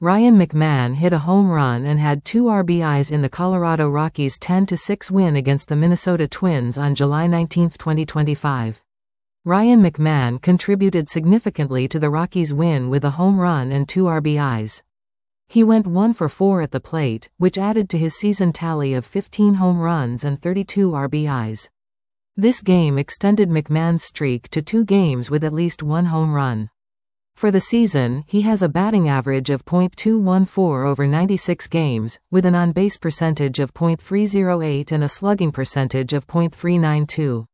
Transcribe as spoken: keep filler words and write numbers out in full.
Ryan McMahon hit a home run and had two R B Is in the Colorado Rockies' ten to six win against the Minnesota Twins on July nineteenth, twenty twenty-five. Ryan McMahon contributed significantly to the Rockies' win with a home run and two R B Is. He went one for four at the plate, which added to his season tally of fifteen home runs and thirty-two R B Is. This game extended McMahon's streak to two games with at least one home run. For the season, he has a batting average of point two one four over ninety-six games, with an on-base percentage of point three oh eight and a slugging percentage of point three nine two.